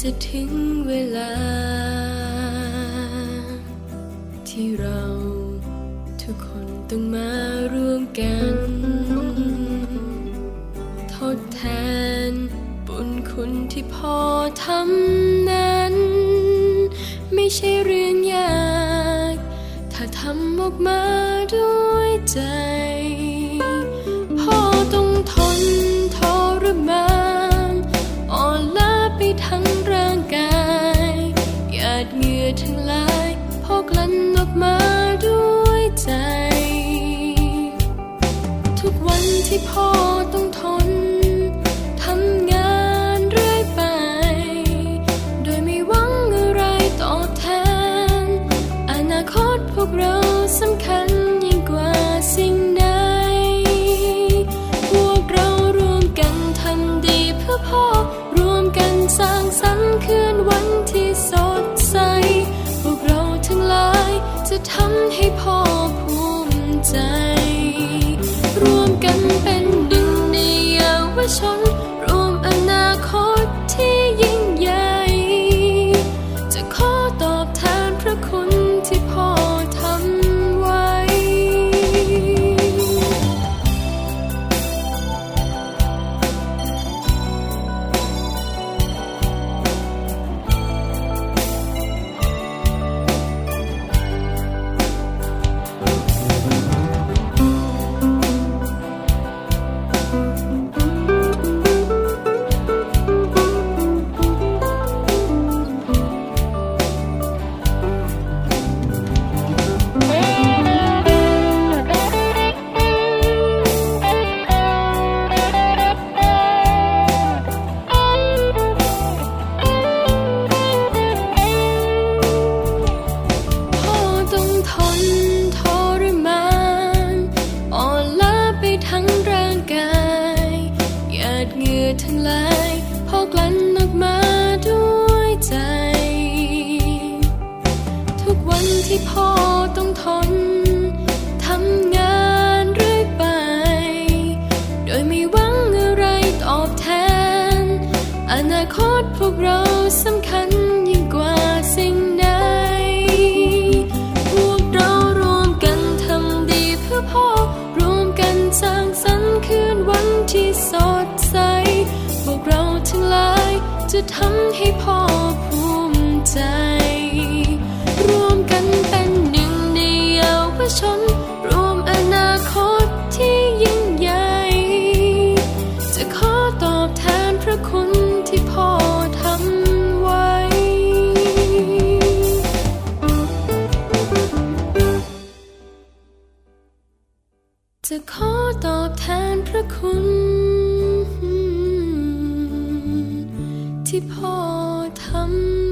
จะถึงเวลาที่เราทุกคนต้องมาร่วมกันทดแทนบุญคุณที่พ่อทำนั้นไม่ใช่เรื่องยากถ้าทำออกมาด้วยใจพ่อต้องทนทรมานอ่อนล้าไปทั้งร่างกายหยาดเหงื่อทั้งหลายพ่อกลั่นออกมาด้วยใจทุกวันที่พ่อต้องทนทำงานเรื่อยไปโดยไม่หวังอะไรตอบแทนอนาคตพวกเราสำคัญยิ่งกว่าสิ่งใดพวกเรารวมกันทำดีเพื่อพ่อรวมกันสร้างสรรค์คืนวันที่สดใสพวกเราทั้งหลายจะทำให้พ่อภูมิใจรวมกันเป็นหนึ่งในเยาวชนรวมอนาคตที่ยิ่งใหญ่จะขอตอบแทนพระคุณที่พ่อทำไว้ทั้งร่างกายหยาดเหงื่อทั้งหลายพ่อกลั่นออกมาด้วยใจทุกวันที่พ่อต้องทนทำงานเรื่อยไปโดยไม่หวังอะไรตอบแทนอนาคตพวกเราสำคัญยิ่งกว่าสิ่งใดพวกเรารวมกันทำดีเพื่อพ่อรวมกันสร้างสรรค์คืนวันที่สดใสพวกเราทั้งหลายจะทำให้พ่อภูมิใจรวมกันเป็นหนึ่งในเยาวชนรวมอนาคตที่ยิ่งใหญ่จะขอตอบแทนพระคุณที่พ่อทำไว้จะขอตอบแทนพระคุณที่พ่อทำ